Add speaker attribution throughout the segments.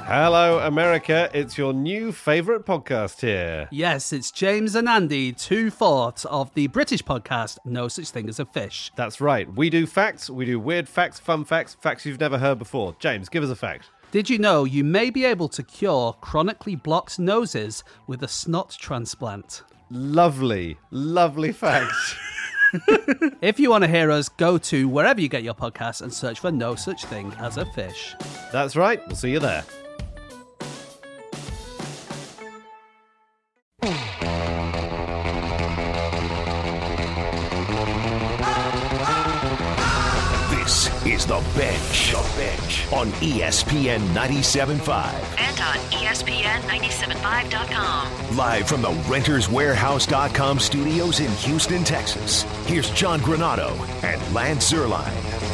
Speaker 1: Hello, America. It's your new favourite podcast here.
Speaker 2: Yes, it's James and Andy, 2/4 of the British podcast No Such Thing as a Fish.
Speaker 1: That's right. We do facts, we do weird facts, fun facts, facts you've never heard before. James, give us a fact.
Speaker 2: Did you know you may be able to cure chronically blocked noses with a snot transplant?
Speaker 1: Lovely, lovely facts.
Speaker 2: If you want to hear us, go to wherever you get your podcasts and search for No Such Thing as a Fish.
Speaker 1: That's right. We'll see you there.
Speaker 3: This is The Bench on ESPN 97.5.
Speaker 4: And on ESPN975.com.
Speaker 3: Live from the RentersWarehouse.com studios in Houston, Texas. Here's John Granato and Lance Zierlein.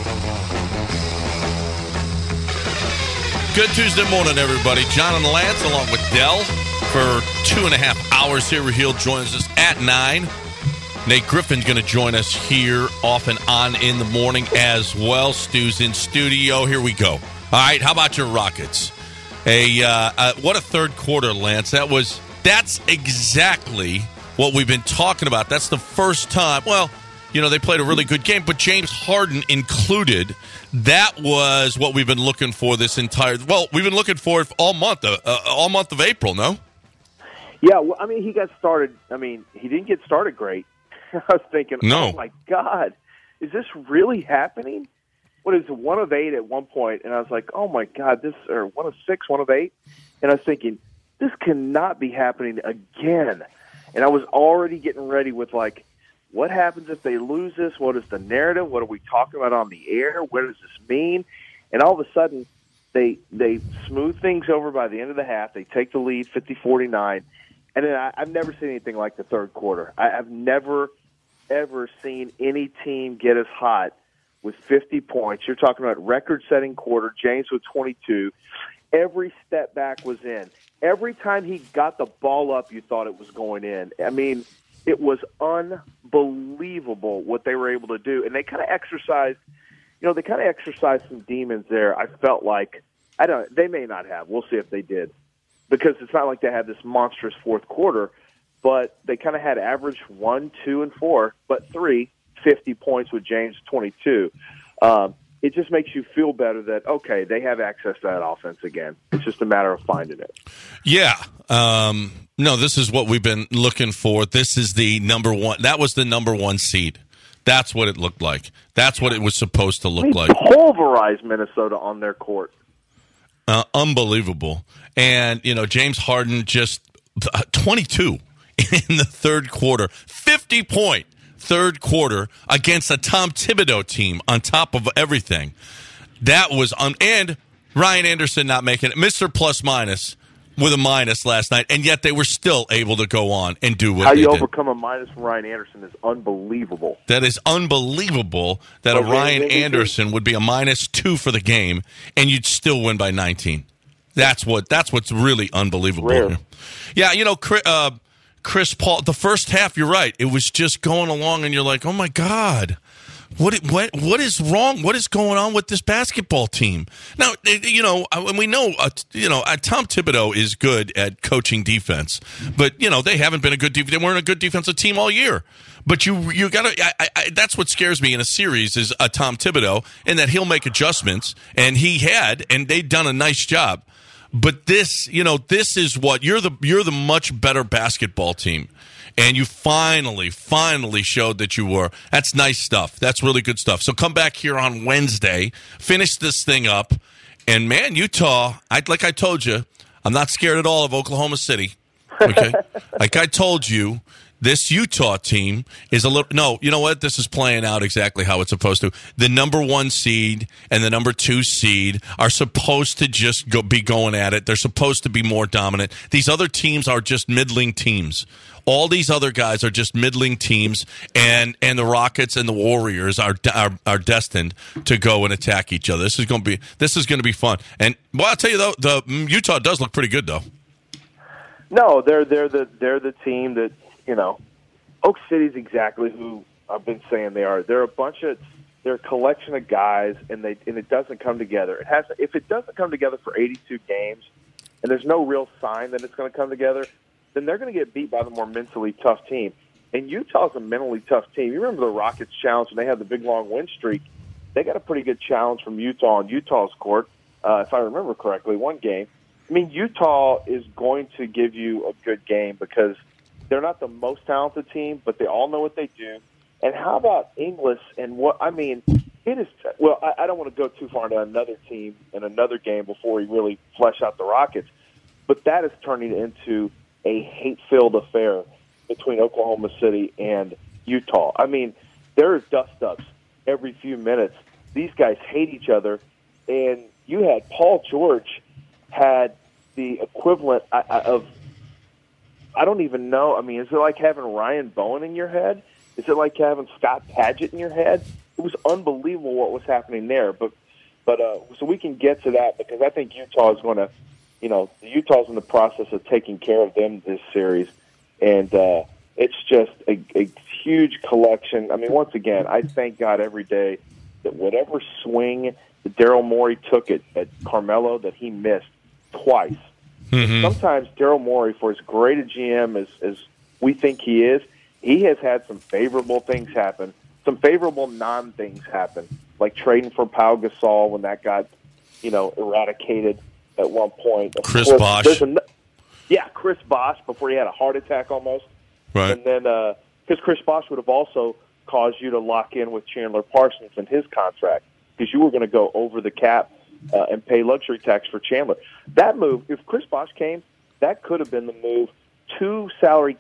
Speaker 5: Good Tuesday morning, everybody. John and Lance, along with Dell, for 2.5 hours here. He'll join us at 9. Nate Griffin's going to join us here off and on in the morning as well. Stu's in studio. Here we go. All right, how about your Rockets? What a third quarter, Lance. That's exactly what we've been talking about. That's the first time. Well, you know, they played a really good game, but James Harden included. That was what we've been looking for this entire. Well, we've been looking for it all month of April. No.
Speaker 6: Yeah, well, I mean, he got started. I mean, he didn't get started great. I was thinking,
Speaker 5: no.
Speaker 6: Oh, my God, is this really happening? What is it, 1 of 8 at one point? And I was like, oh, my God, or 1 of 6, 1 of 8? And I was thinking, this cannot be happening again. And I was already getting ready with, like, what happens if they lose this? What is the narrative? What are we talking about on the air? What does this mean? And all of a sudden, they smooth things over by the end of the half. They take the lead, 50-49. And then I've never seen anything like the third quarter. I've never, ever seen any team get as hot with 50 points. You're talking about record-setting quarter, James with 22. Every step back was in. Every time he got the ball up, you thought it was going in. I mean, it was unbelievable what they were able to do. And they kind of exercised some demons there. I felt like, they may not have. We'll see if they did. Because it's not like they had this monstrous fourth quarter, but they kind of had average 1, 2, and 4, but 3, 50 points with James 22. It just makes you feel better that, okay, they have access to that offense again. It's just a matter of finding it.
Speaker 5: Yeah. No, this is what we've been looking for. This is the number one. That was the number 1 seed. That's what it looked like. That's what it was supposed to look like.
Speaker 6: Pulverized Minnesota on their court.
Speaker 5: Unbelievable. And, you know, James Harden just 22 in the third quarter. 50-point third quarter against a Tom Thibodeau team on top of everything. That was and Ryan Anderson not making it. Mr. Plus Minus with a minus last night, and yet they were still able to go on and do what they did.
Speaker 6: How you overcome a minus from Ryan Anderson is unbelievable.
Speaker 5: That is unbelievable that a Ryan Anderson would be a -2 for the game, and you'd still win by 19. That's what's really unbelievable.
Speaker 6: Rare.
Speaker 5: Yeah, you know, Chris Paul, the first half, you're right. It was just going along, and you're like, oh, my God. What is wrong? What is going on with this basketball team? Now, you know, we know, Tom Thibodeau is good at coaching defense, but, you know, they haven't been they weren't a good defensive team all year. But you got to. That's what scares me in a series is a Tom Thibodeau, in that he'll make adjustments, and and they'd done a nice job. But this is what you're the much better basketball team. And you finally showed that you were. That's nice stuff. That's really good stuff. So come back here on Wednesday, finish this thing up. And, man, Utah, like I told you, I'm not scared at all of Oklahoma City. Okay? Like I told you, this Utah team is a little – no, you know what? This is playing out exactly how it's supposed to. The number 1 seed and the number 2 seed are supposed to just be going at it. They're supposed to be more dominant. These other teams are just middling teams. All these other guys are just middling teams, and the Rockets and the Warriors are destined to go and attack each other. This is going to be fun. And well, I'll tell you though, the Utah does look pretty good though.
Speaker 6: No, they're the team that, you know, Oak City's exactly who I've been saying they are. They're a bunch of they're a collection of guys, and it doesn't come together. If it doesn't come together for 82 games, and there's no real sign that it's going to come together, then they're going to get beat by the more mentally tough team. And Utah's a mentally tough team. You remember the Rockets challenge when they had the big long win streak? They got a pretty good challenge from Utah on Utah's court, if I remember correctly, one game. I mean, Utah is going to give you a good game because they're not the most talented team, but they all know what they do. And how about Inglis and what – I mean, it is – well, I don't want to go too far into another team in another game before we really flesh out the Rockets, but that is turning into a hate-filled affair between Oklahoma City and Utah. I mean, there are dust-ups every few minutes. These guys hate each other, and you had Paul George had the equivalent of I don't even know. I mean, is it like having Ryan Bowen in your head? Is it like having Scott Padgett in your head? It was unbelievable what was happening there. But so we can get to that because I think Utah is going to, Utah's in the process of taking care of them this series, and it's just a huge collection. I mean, once again, I thank God every day that whatever swing that Daryl Morey took at Carmelo that he missed twice. Mm-hmm. Sometimes Daryl Morey, for as great a GM as we think he is, he has had some favorable things happen, some favorable non-things happen, like trading for Pau Gasol when that got, eradicated at one point.
Speaker 5: Chris Bosh.
Speaker 6: Chris Bosh before he had a heart attack almost.
Speaker 5: Right.
Speaker 6: And then because Chris Bosh would have also caused you to lock in with Chandler Parsons in his contract because you were going to go over the cap and pay luxury tax for Chandler. That move, if Chris Bosh came, that could have been the move. Two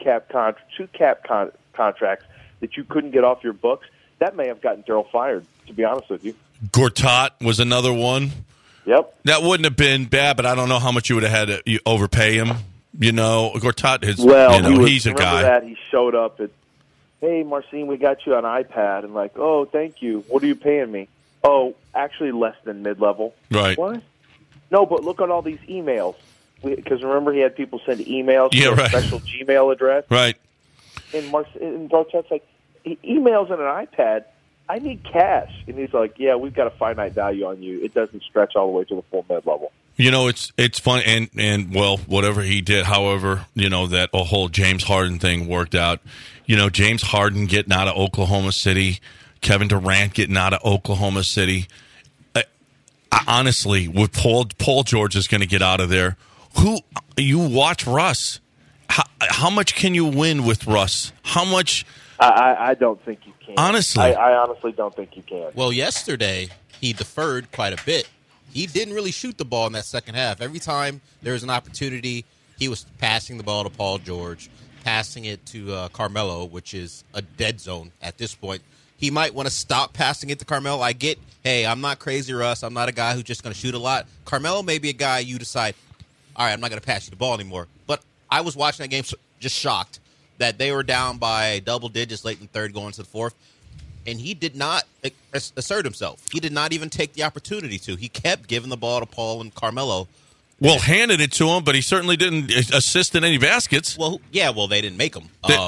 Speaker 6: cap contracts that you couldn't get off your books. That may have gotten Daryl fired, to be honest with you.
Speaker 5: Gortat was another one.
Speaker 6: Yep.
Speaker 5: That wouldn't have been bad, but I don't know how much you would have had to overpay him. Gortat is, he's a guy.
Speaker 6: That he showed up at, hey, Marcin, we got you on iPad. And like, oh, thank you. What are you paying me? Oh, actually less than mid-level.
Speaker 5: Right.
Speaker 6: What? No, but look at all these emails. Because remember, he had people send emails to a special Gmail address.
Speaker 5: Right.
Speaker 6: And Gortat's like, emails and an iPad, I need cash. And he's like, yeah, we've got a finite value on you. It doesn't stretch all the way to the full mid-level.
Speaker 5: It's fun, and whatever he did, however, that whole James Harden thing worked out. James Harden getting out of Oklahoma City, Kevin Durant getting out of Oklahoma City. I honestly, with Paul George is going to get out of there. You watch Russ. How much can you win with Russ? How much?
Speaker 6: I don't think you can.
Speaker 5: Honestly.
Speaker 6: I honestly don't think you can.
Speaker 4: Well, yesterday he deferred quite a bit. He didn't really shoot the ball in that second half. Every time there was an opportunity, he was passing the ball to Paul George, passing it to Carmelo, which is a dead zone at this point. He might want to stop passing it to Carmelo. I get, hey, I'm not crazy, Russ. I'm not a guy who's just going to shoot a lot. Carmelo may be a guy you decide, all right, I'm not going to pass you the ball anymore. But I was watching that game just shocked that they were down by double digits late in the third going to the fourth, and he did not assert himself. He did not even take the opportunity to. He kept giving the ball to Paul and Carmelo.
Speaker 5: Well, handed it to him, but he certainly didn't assist in any baskets.
Speaker 4: Well, they didn't make them.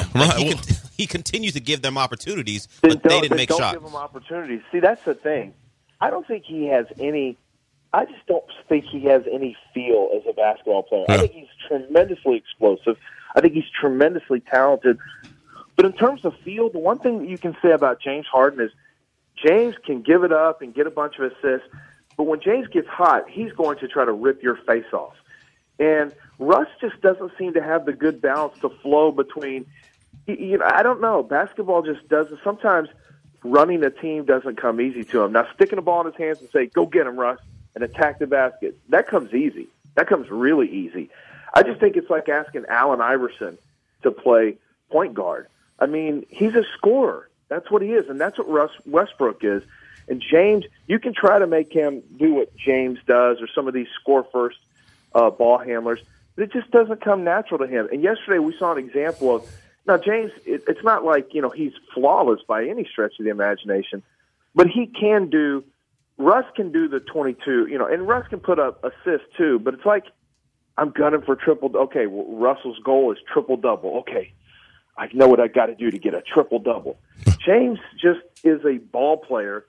Speaker 4: He continues to give them opportunities,
Speaker 6: Then
Speaker 4: but they didn't make shots.
Speaker 6: Don't give him opportunities. See, that's the thing. I don't think he has any – I just don't think he has any feel as a basketball player. Yeah. I think he's tremendously explosive. I think he's tremendously talented. But in terms of feel, the one thing that you can say about James Harden is James can give it up and get a bunch of assists, but when James gets hot, he's going to try to rip your face off. And Russ just doesn't seem to have the good balance to flow between I don't know. Basketball just doesn't. Sometimes running a team doesn't come easy to him. Now, sticking the ball in his hands and say, go get him, Russ, and attack the basket, that comes easy. That comes really easy. I just think it's like asking Allen Iverson to play point guard. I mean, he's a scorer. That's what he is, and that's what Russ Westbrook is. And James, you can try to make him do what James does or some of these score-first ball handlers, but it just doesn't come natural to him. And yesterday we saw an example of now, James, it's not like, he's flawless by any stretch of the imagination, but he can do – Russ can do the 22, and Russ can put up assists too, but it's like I'm gunning for triple – okay, well, Russell's goal is triple-double. Okay, I know what I got to do to get a triple-double. James just is a ball player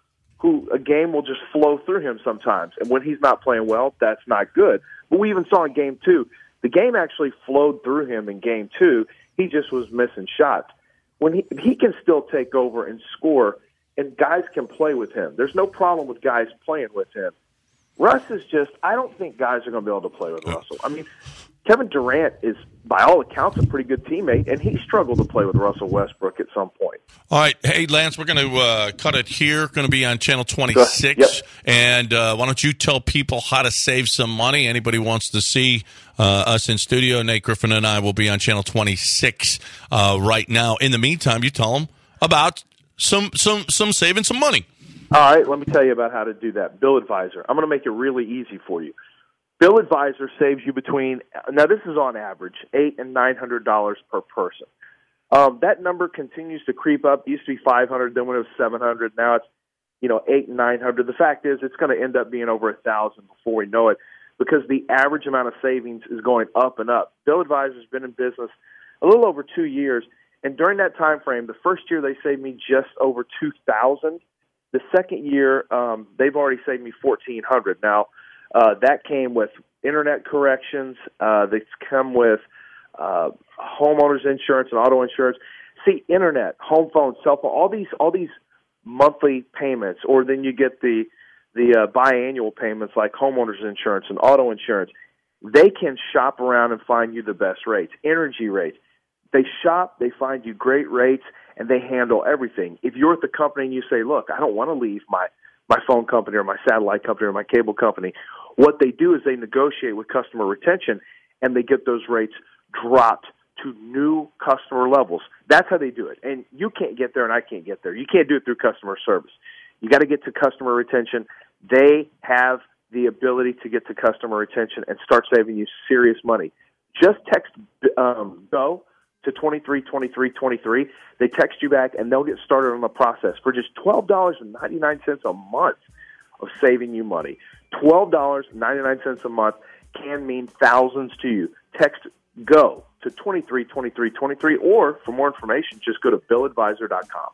Speaker 6: who a game will just flow through him sometimes. And when he's not playing well, that's not good. But we even saw in Game 2, the game actually flowed through him in Game 2. He just was missing shots. When he can still take over and score, and guys can play with him. There's no problem with guys playing with him. Russ is just, I don't think guys are going to be able to play with Russell. I mean, Kevin Durant is, by all accounts, a pretty good teammate, and he struggled to play with Russell Westbrook at some point.
Speaker 5: All right. Hey, Lance, we're going to cut it here. Going to be on Channel 26.
Speaker 6: Yep.
Speaker 5: And why don't you tell people how to save some money? Anybody wants to see us in studio, Nate Griffin and I will be on Channel 26 right now. In the meantime, you tell them about some saving some money.
Speaker 6: All right, let me tell you about how to do that. Bill Advisor. I'm going to make it really easy for you. Bill Advisor saves you between, now this is on average, $800 and $900 per person. That number continues to creep up. It used to be $500, then when it was $700, now it's $800 and $900. The fact is, it's going to end up being over $1,000 before we know it, because the average amount of savings is going up and up. Bill Advisor's been in business a little over 2 years, and during that time frame, the first year they saved me just over $2,000. The second year, they've already saved me $1,400. Now, that came with internet corrections. They come with homeowners insurance and auto insurance. See, internet, home phone, cell phone, all these monthly payments, or then you get the biannual payments like homeowners insurance and auto insurance. They can shop around and find you the best rates, energy rates. They shop, they find you great rates, and they handle everything. If you're at the company and you say, look, I don't want to leave my phone company or my satellite company or my cable company, what they do is they negotiate with customer retention, and they get those rates dropped to new customer levels. That's how they do it. And you can't get there, and I can't get there. You can't do it through customer service. You got to get to customer retention. They have the ability to get to customer retention and start saving you serious money. Just text GO to 232323. They text you back, and they'll get started on the process for just $12.99 a month of saving you money. $12.99 a month can mean thousands to you. Text GO to 232323, or for more information, just go to BillAdvisor.com.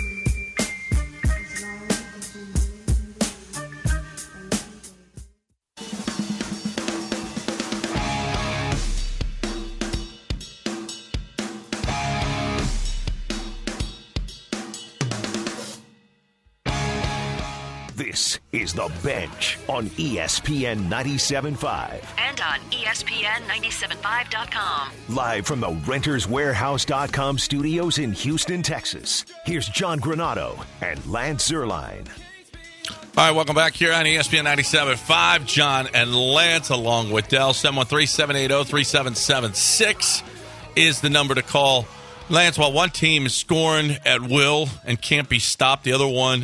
Speaker 3: This is The Bench on ESPN 97.5.
Speaker 7: And on ESPN 97.5.com.
Speaker 3: Live from the RentersWarehouse.com studios in Houston, Texas. Here's John Granado and Lance Zierlein.
Speaker 5: All right, welcome back here on ESPN 97.5. John and Lance along with Dell. 713-780-3776 is the number to call. Lance, while one team is scoring at will and can't be stopped, the other one,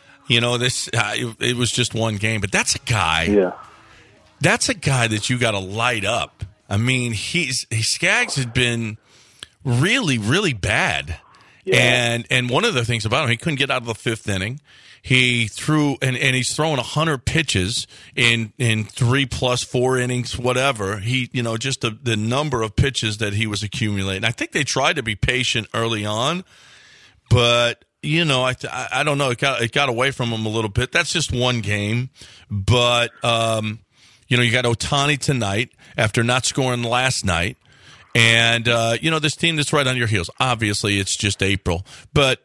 Speaker 5: it was just one game. But that's a guy.
Speaker 6: Yeah.
Speaker 5: That's a guy that you got to light up. I mean, Skaggs had been really, really bad. Yeah. And one of the things about him, he couldn't get out of the fifth inning. He threw, and he's throwing 100 pitches in 3 + 4 innings, whatever. He, just the number of pitches that he was accumulating. I think they tried to be patient early on, but I don't know. It got away from him a little bit. That's just one game, but you got Ohtani tonight after not scoring last night. And, this team that's right on your heels. Obviously, it's just April. But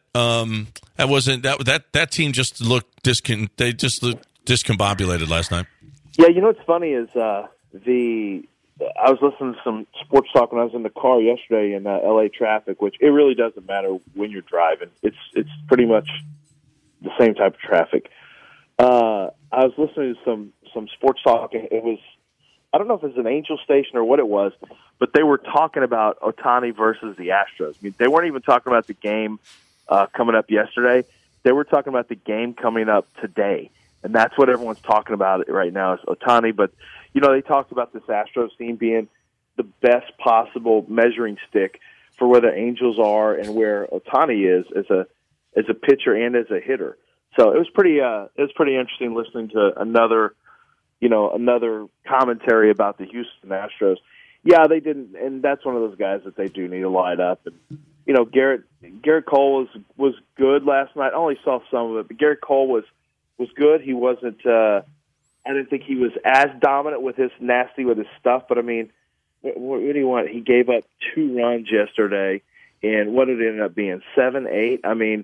Speaker 5: that team just looked discombobulated last night.
Speaker 6: Yeah, what's funny is I was listening to some sports talk when I was in the car yesterday in L.A. traffic, which it really doesn't matter when you're driving. It's pretty much the same type of traffic. I was listening to some sports talk, and it was, I don't know if it was an Angel station or what it was, but they were talking about Ohtani versus the Astros. I mean, they weren't even talking about the game coming up yesterday. They were talking about the game coming up today, and that's what everyone's talking about right now is Ohtani. But, they talked about this Astros team being the best possible measuring stick for where the Angels are and where Ohtani is as a pitcher and as a hitter. So it was pretty interesting listening to another commentary about the Houston Astros. Yeah, they didn't, and that's one of those guys that they do need to light up. And Garrett Cole was good last night. I only saw some of it, but Garrett Cole was was good. He wasn't. I didn't think he was as dominant with his stuff. But I mean, what do you want? He gave up 2 runs yesterday, and what did it end up being? 7, 8. I mean,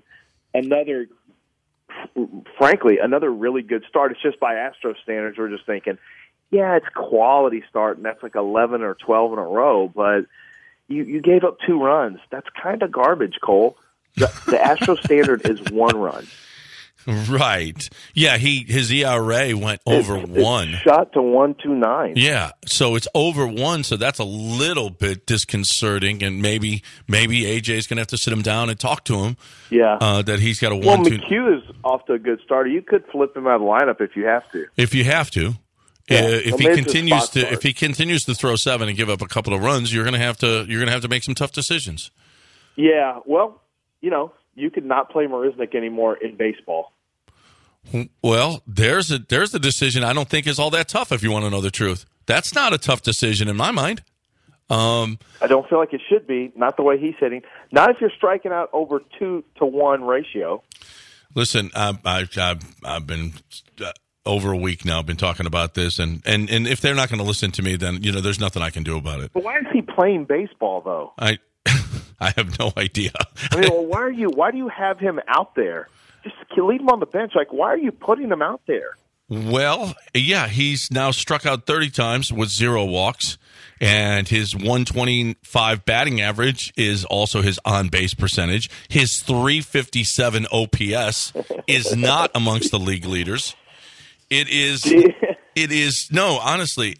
Speaker 6: frankly, another really good start. It's just by Astros standards, we're just thinking, yeah, it's quality start, and that's like 11 or 12 in a row. But you gave up 2 runs. That's kind of garbage, Cole. The Astros standard is 1 run.
Speaker 5: Right. Yeah, his ERA went over 1.
Speaker 6: It's shot to 1.29.
Speaker 5: Yeah, so it's over 1, so that's a little bit disconcerting, and maybe AJ's going to have to sit him down and talk to him.
Speaker 6: Yeah.
Speaker 5: That he's got a 1-2.
Speaker 6: Well, McHugh is off to a good start. You could flip him out of the lineup if you have to.
Speaker 5: If you have to.
Speaker 6: Yeah.
Speaker 5: If he continues to throw 7 and give up a couple of runs, you're going to have to make some tough decisions.
Speaker 6: Yeah, well, you could not play Marisnick anymore in baseball.
Speaker 5: Well, there's a decision I don't think is all that tough, if you want to know the truth. That's not a tough decision in my mind.
Speaker 6: I don't feel like it should be, not the way he's hitting. Not if you're striking out over 2-to-1 ratio.
Speaker 5: Listen, I've been over a week now, been talking about this, and if they're not going to listen to me, then there's nothing I can do about it.
Speaker 6: But why is he playing baseball, though?
Speaker 5: I have no idea.
Speaker 6: I mean, well, why do you have him out there? Just leave him on the bench. Like, why are you putting him out there?
Speaker 5: Well, yeah, he's now struck out 30 times with 0 walks, and his 125 batting average is also his on-base percentage. His 357 OPS is not amongst the league leaders. It is. No, honestly,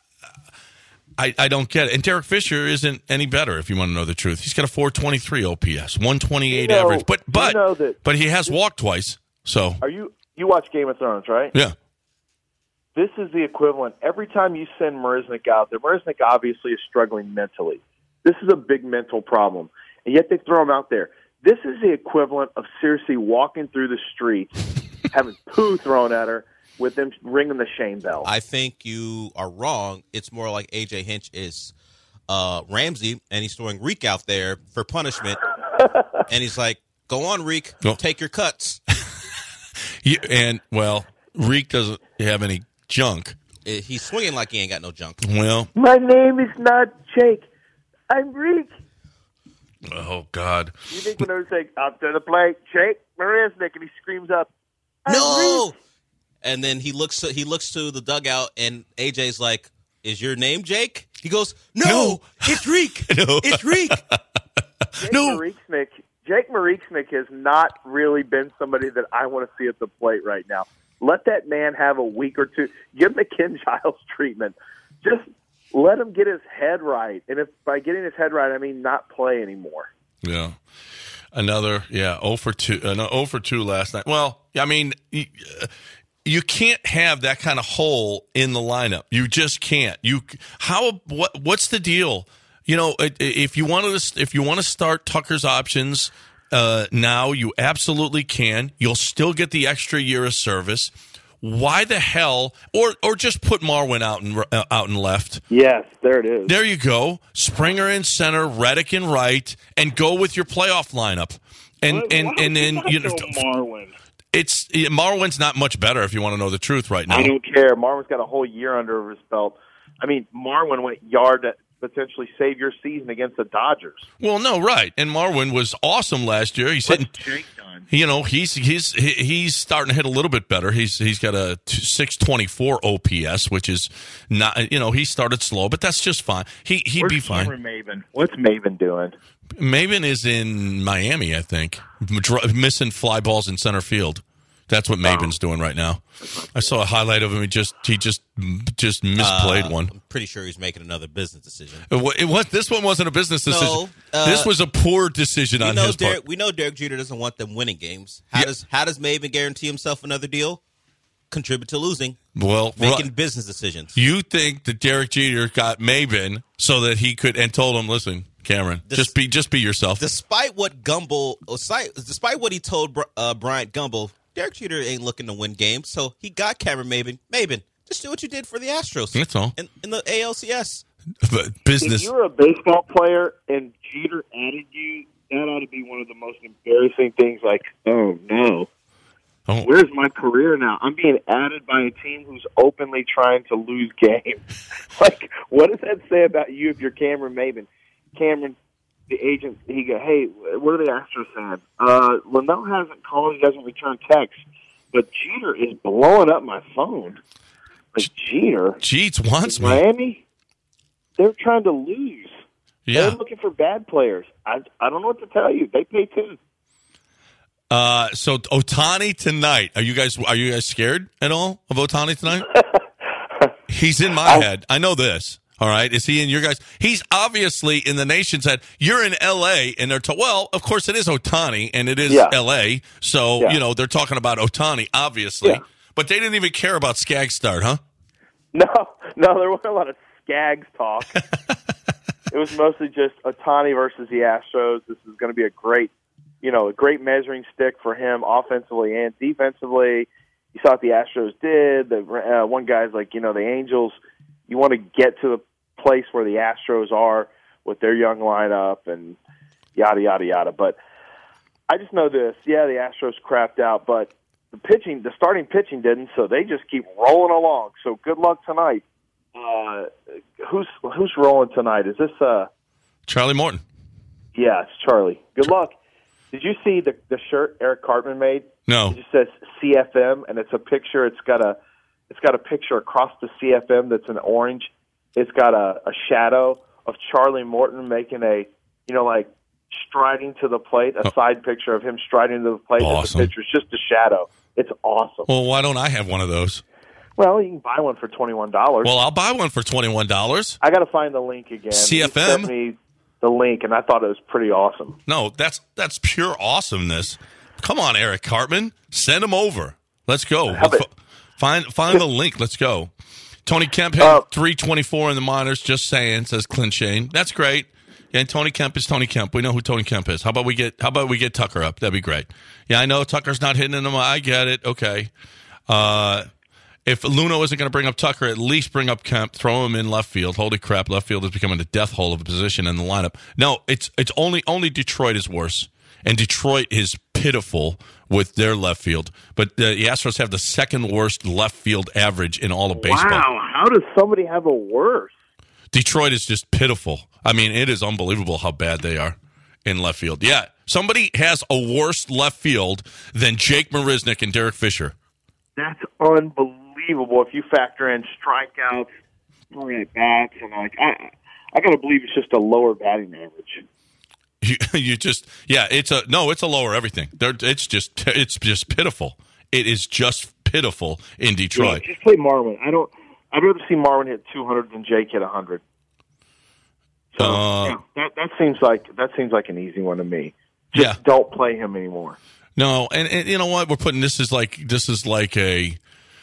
Speaker 5: I don't get it. And Derek Fisher isn't any better, if you want to know the truth. He's got a 423 OPS, 128 average. But he has walked twice. So
Speaker 6: you watch Game of Thrones, right?
Speaker 5: Yeah.
Speaker 6: This is the equivalent. Every time you send Marisnick out there, Marisnick obviously is struggling mentally. This is a big mental problem. And yet they throw him out there. This is the equivalent of seriously walking through the streets, having poo thrown at her, with them ringing the shame bell.
Speaker 4: I think you are wrong. It's more like A.J. Hinch is Ramsey, and he's throwing Reek out there for punishment. And he's like, go on, Reek. Take your cuts.
Speaker 5: Reek doesn't have any junk.
Speaker 4: He's swinging like he ain't got no junk.
Speaker 5: Well,
Speaker 6: my name is not Jake. I'm Reek.
Speaker 5: Oh, God.
Speaker 6: You think when they're saying, up to the plate, Jake Marisnick, and he screams up,
Speaker 4: no! Reek. And then he looks to the dugout, and AJ's like, "Is your name Jake?" He goes, "No, it's Reek. No. It's Reek."
Speaker 6: Jake Marisnick has not really been somebody that I want to see at the plate right now. Let that man have a week or two. Give him the Ken Giles treatment. Just let him get his head right. And if by getting his head right, I mean not play anymore.
Speaker 5: Yeah. 0 for 2. 0 for 2 last night. Well, I mean, you can't have that kind of hole in the lineup. You just can't. What's the deal? If you want to start Tucker's options now, you absolutely can. You'll still get the extra year of service. Why the hell? Or just put Marwin out and left.
Speaker 6: Yes, there it is.
Speaker 5: There you go. Springer in center, Reddick in right, and go with your playoff lineup. And then
Speaker 6: Marwin.
Speaker 5: Marwin's not much better, if you want to know the truth right now.
Speaker 6: I don't care. Marwin's got a whole year under his belt. I mean, Marwin went yard to potentially save your season against the Dodgers.
Speaker 5: Well, no, right. And Marwin was awesome last year. He's hitting. He's starting to hit a little bit better. He's got a 624 OPS, which is not. He started slow, but that's just fine. He'd be fine.
Speaker 6: Maven? What's Maven doing?
Speaker 5: Maven is in Miami, I think, missing fly balls in center field. That's what Maven's doing right now. I saw a highlight of him. He just misplayed one.
Speaker 4: I'm pretty sure he's making another business decision.
Speaker 5: This one wasn't a business decision.
Speaker 4: No,
Speaker 5: this was a poor decision on his part.
Speaker 4: We know Derek Jeter doesn't want them winning games. How does Maven guarantee himself another deal? Contribute to losing.
Speaker 5: Well,
Speaker 4: making business decisions.
Speaker 5: You think that Derek Jeter got Maven so that he could and told him, listen, Cameron, just be yourself.
Speaker 4: Despite what he told Bryant Gumbel, Derek Jeter ain't looking to win games, so he got Cameron Maven. Maven, just do what you did for the Astros.
Speaker 5: That's all.
Speaker 4: In the ALCS.
Speaker 5: But business.
Speaker 6: If you're a baseball player and Jeter added you, that ought to be one of the most embarrassing things. Like, oh no.
Speaker 5: Oh.
Speaker 6: Where's my career now? I'm being added by a team who's openly trying to lose games. Like, what does that say about you if you're Cameron Maybin? Cameron, the agent, he go, hey, what are the Astros saying? Linnell hasn't called, he doesn't return texts, but Jeter is blowing up my phone. Like, Jeter?
Speaker 5: Jeets wants me.
Speaker 6: Miami? They're trying to lose.
Speaker 5: Yeah.
Speaker 6: They're looking for bad players. I don't know what to tell you. They pay too.
Speaker 5: So Ohtani tonight. Are you guys scared at all of Ohtani tonight? He's in my head. I know this. All right. Is he in your guys? He's obviously in the nation's head. You're in L.A. and they're well, of course it is Ohtani and it is L.A. So, they're talking about Ohtani, obviously. Yeah. But they didn't even care about Skaggs start, huh?
Speaker 6: No, there wasn't a lot of Skaggs talk. It was mostly just Ohtani versus the Astros. This is going to be a great measuring stick for him offensively and defensively. You saw what the Astros did. One guy's like, the Angels, you want to get to the place where the Astros are with their young lineup and yada, yada, yada. But I just know this. Yeah, the Astros crapped out, but the starting pitching didn't, so they just keep rolling along. So good luck tonight. Who's rolling tonight? Is this
Speaker 5: Charlie Morton?
Speaker 6: Yeah, it's Charlie. Good luck. Did you see the shirt Eric Cartman made?
Speaker 5: No.
Speaker 6: It just says CFM, and it's a picture. It's got a picture across the CFM that's in orange. It's got a shadow of Charlie Morton making striding to the plate. A side picture of him striding to the plate.
Speaker 5: Awesome.
Speaker 6: The picture is just a shadow. It's awesome.
Speaker 5: Well, why don't I have one of those?
Speaker 6: Well, you can buy one for $21.
Speaker 5: Well, I'll buy one for $21.
Speaker 6: I got to find the link again.
Speaker 5: CFM?
Speaker 6: He sent me the link, and I thought it was pretty awesome.
Speaker 5: No, that's pure awesomeness. Come on, Eric Cartman. Send him over. Let's go. Find the link. Let's go. Tony Kemp had 324 in the minors, just saying, says Clint Shane. That's great. Yeah, and Tony Kemp is Tony Kemp. We know who Tony Kemp is. How about we get Tucker up? That'd be great. Yeah, I know Tucker's not hitting in them. I get it. Okay. If Luno isn't going to bring up Tucker, at least bring up Kemp, throw him in left field. Holy crap, left field is becoming the death hole of a position in the lineup. No, it's only Detroit is worse, and Detroit is pitiful with their left field. But the Astros have the second worst left field average in all of baseball.
Speaker 6: Wow, how does somebody have a worse?
Speaker 5: Detroit is just pitiful. I mean, it is unbelievable how bad they are in left field. Yeah, somebody has a worse left field than Jake Marisnick and Derek Fisher.
Speaker 6: That's unbelievable if you factor in strikeouts, bats, and I got to believe it's just a lower batting average.
Speaker 5: It's a lower everything. It's just pitiful. It is just pitiful in Detroit.
Speaker 6: Yeah, just play Marwin. I'd rather see Marwin hit 200 than Jake hit 100. So that seems like an easy one to me. Just don't play him anymore.
Speaker 5: No, and you know what? We're putting this is like a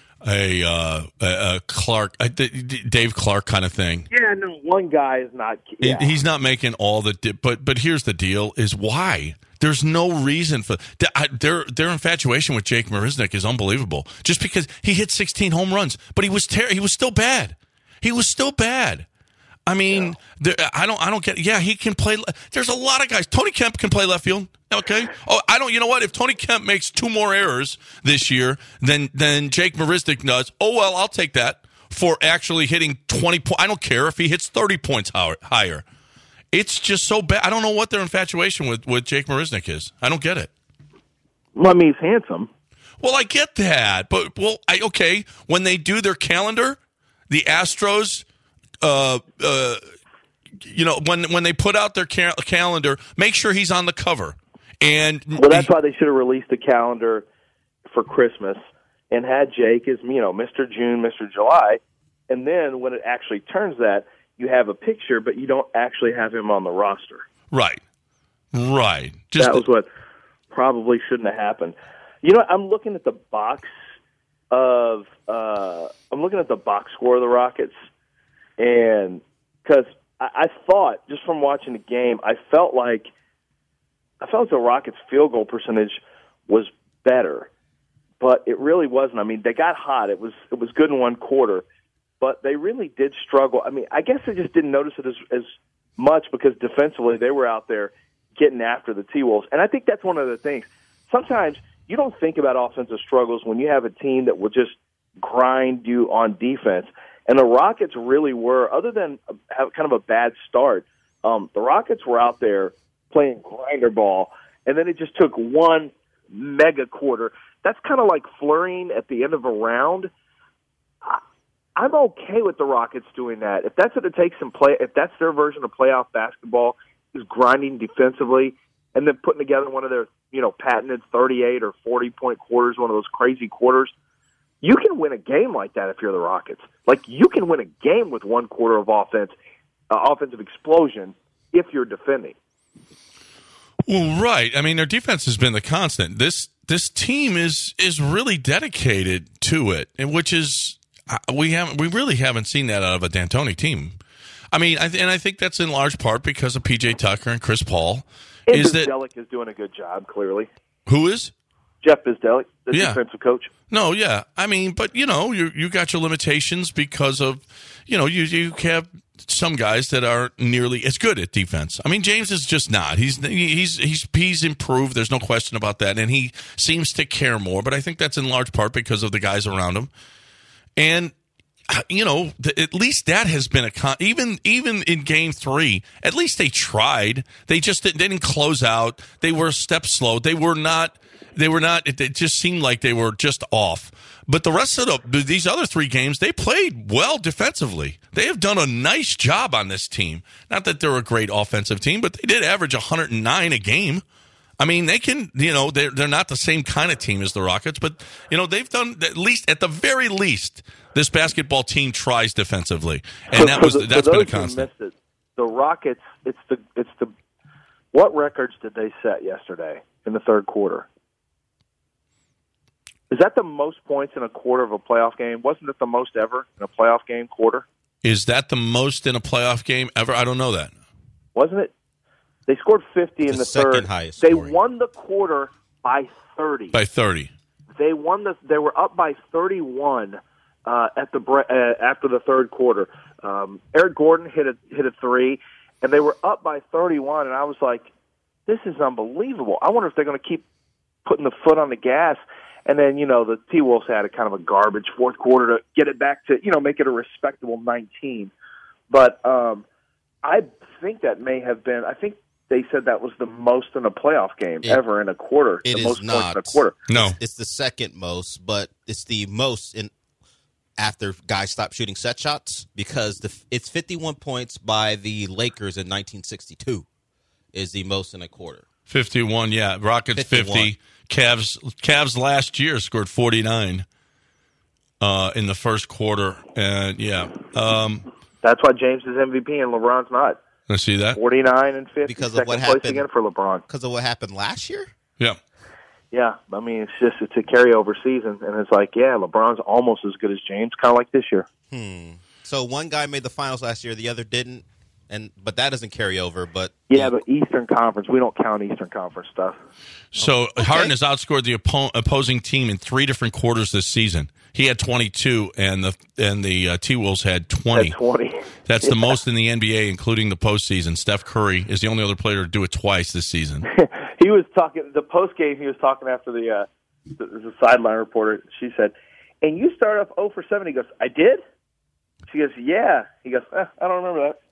Speaker 5: Clark, Dave Clark kind of thing.
Speaker 6: Yeah, no, one guy is not. Yeah.
Speaker 5: He's not making all the. But here's the deal: is why there's no reason for their infatuation with Jake Marisnick is unbelievable. Just because he hit 16 home runs, but he was still bad. He was still bad. I mean, I don't get. Yeah, he can play. There's a lot of guys. Tony Kemp can play left field. Okay. Oh, I don't. You know what? If Tony Kemp makes 2 more errors this year than Jake Marisnick does, oh well, I'll take that for actually hitting 20 points. I don't care if he hits 30 points higher. It's just so bad. I don't know what their infatuation with Jake Marisnick is. I don't get it.
Speaker 6: Well, I mean, he's handsome.
Speaker 5: Well, I get that, but okay. When they do their calendar, the Astros. When they put out their calendar, make sure he's on the cover. And
Speaker 6: that's why they should have released the calendar for Christmas and had Jake as Mr. June, Mr. July, and then when it actually turns that, you have a picture, but you don't actually have him on the roster.
Speaker 5: Right.
Speaker 6: That was what probably shouldn't have happened. I'm looking at the box score of the Rockets. And because I thought, just from watching the game, I felt like the Rockets' field goal percentage was better, but it really wasn't. I mean, they got hot. It was good in one quarter, but they really did struggle. I mean, I guess I just didn't notice it as much because defensively they were out there getting after the T-Wolves. And I think that's one of the things. Sometimes you don't think about offensive struggles when you have a team that will just grind you on defense. And the Rockets really were, other than have kind of a bad start, the Rockets were out there playing grinder ball, and then it just took one mega quarter. That's kind of like flurrying at the end of a round. I'm okay with the Rockets doing that. If that's what it takes in play, if that's their version of playoff basketball, is grinding defensively and then putting together one of their, patented 38 or 40-point quarters, one of those crazy quarters, you can win a game like that if you're the Rockets. Like, you can win a game with one quarter of offensive explosion if you're defending.
Speaker 5: Well, right. I mean, their defense has been the constant. This team is really dedicated to it, and which is we really haven't seen that out of a D'Antoni team. I mean, I think that's in large part because of PJ Tucker and Chris Paul.
Speaker 6: And Bizdelic is doing a good job, clearly.
Speaker 5: Who is?
Speaker 6: Jeff Bizdelic, the defensive coach.
Speaker 5: No, yeah. I mean, but, you got your limitations because of, you have some guys that aren't nearly as good at defense. I mean, James is just not. He's improved. There's no question about that. And he seems to care more. But I think that's in large part because of the guys around him. And, at least that has been even in Game 3, at least they tried. They just didn't close out. They were a step slow. They were not. It just seemed like they were just off. But the rest of these other 3 games, they played well defensively. They have done a nice job on this team. Not that they're a great offensive team, but they did average 109 a game. I mean, they can, they're not the same kind of team as the Rockets, but, they've done, at the very least, this basketball team tries defensively. And that's been a constant.
Speaker 6: Missed it, the Rockets, it's the what records did they set yesterday in the third quarter? Is that the most points in a quarter of a playoff game? Wasn't it the most ever in a playoff game quarter?
Speaker 5: Is that the most in a playoff game ever? I don't know that.
Speaker 6: Wasn't it? They scored 50 in the third.
Speaker 4: Highest
Speaker 6: they
Speaker 4: scoring.
Speaker 6: won the quarter by 30.
Speaker 5: By 30.
Speaker 6: They were up by 31 after the third quarter. Eric Gordon hit a 3, and they were up by 31. And I was like, "This is unbelievable." I wonder if they're going to keep putting the foot on the gas. And then, the T-Wolves had a kind of a garbage fourth quarter to get it back to, make it a respectable 19. But I think that may have been, I think they said that was the most in a playoff game ever in a quarter.
Speaker 4: It
Speaker 6: the
Speaker 4: is
Speaker 6: most
Speaker 4: not.
Speaker 6: points in a quarter.
Speaker 5: No.
Speaker 4: It's the second most, but it's the most after guys stop shooting set shots because it's 51 points by the Lakers in 1962 is the most in a quarter.
Speaker 5: 51, yeah. Rockets 50. Cavs last year scored 49 in the first quarter. And,
Speaker 6: that's why James is MVP and LeBron's not.
Speaker 5: I see that.
Speaker 6: 49 and 50.
Speaker 4: Because of
Speaker 6: second
Speaker 4: what
Speaker 6: place
Speaker 4: happened
Speaker 6: again for LeBron.
Speaker 4: Because of what happened last year?
Speaker 5: Yeah.
Speaker 6: Yeah, I mean, it's a carryover season. And it's like, LeBron's almost as good as James, kind of like this year.
Speaker 4: So one guy made the finals last year, the other didn't. But that doesn't carry over. But
Speaker 6: but Eastern Conference, we don't count Eastern Conference stuff.
Speaker 5: So Harden has outscored the opposing team in 3 different quarters this season. He had 22, and the T-Wolves had 20.
Speaker 6: 20.
Speaker 5: That's the most in the NBA, including the postseason. Steph Curry is the only other player to do it twice this season.
Speaker 6: He was talking the post game. He was talking after the sideline reporter. She said, "And you started off 0 for 7." He goes, "I did." She goes, "Yeah." He goes, "I don't remember that."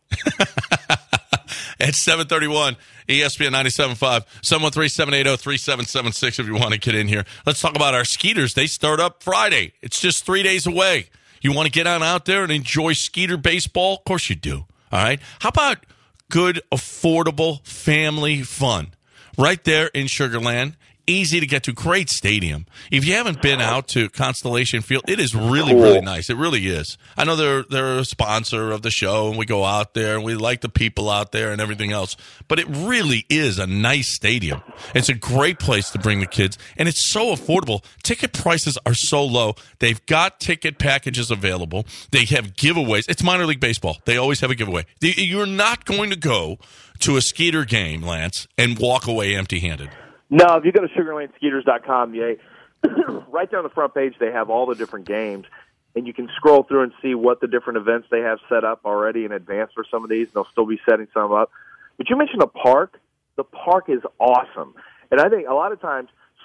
Speaker 5: It's 7:31, ESPN 97.5, 713-780-3776 if you want to get in here. Let's talk about our Skeeters. They start up Friday. It's just 3 days away. You want to get on out there and enjoy Skeeter baseball? Of course you do. All right. How about good, affordable family fun? Right there in Sugar Land. Easy to get to. Great stadium. If you haven't been out to Constellation Field, it is really, really nice. It really is. I know they're a sponsor of the show, and we go out there, and we like the people out there and everything else. But it really is a nice stadium. It's a great place to bring the kids, and it's so affordable. Ticket prices are so low. They've got ticket packages available. They have giveaways. It's minor league baseball. They always have a giveaway. You're not going to go to a Skeeter game, Lance, and walk away empty-handed.
Speaker 6: No, if you go to SugarLandSkeeters.com, right there on the front page, they have all the different games, and you can scroll through and see what the different events they have set up already in advance for some of these. They'll still be setting some up. But you mentioned the park. The park is awesome. And I think a lot of times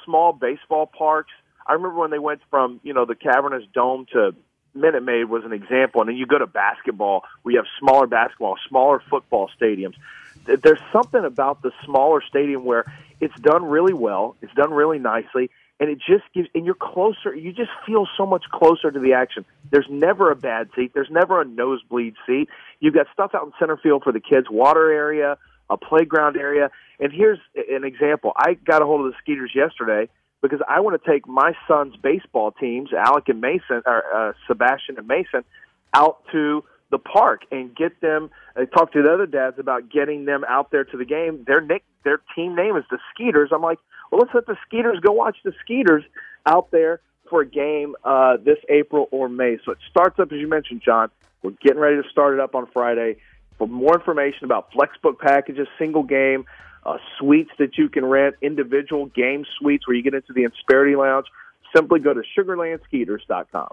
Speaker 6: small baseball parks, I remember when they went from, the cavernous dome to Minute Maid was an example, and then you go to basketball, where you have smaller basketball, smaller football stadiums. There's something about the smaller stadium where it's done really well, it's done really nicely, and it just gives, and you're closer, you just feel so much closer to the action. There's never a bad seat. There's never a nosebleed seat. You've got stuff out in center field for the kids, water area, a playground area. And here's an example. I got a hold of the Skeeters yesterday because I want to take my son's baseball teams, Alec and Mason, or Sebastian and Mason, out to the park and get them. I talked to the other dads about getting them out there to the game. Their team name is the Skeeters. I'm like, well, let's let the Skeeters go watch the Skeeters out there for a game this April or May. So it starts up, as you mentioned, John. We're getting ready to start it up on Friday. For more information about Flexbook packages, single game, suites that you can rent, individual game suites where you get into the Insperity Lounge, simply go to SugarlandSkeeters.com.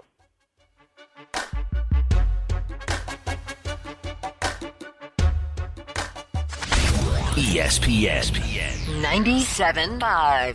Speaker 3: ESPN
Speaker 7: 97.5.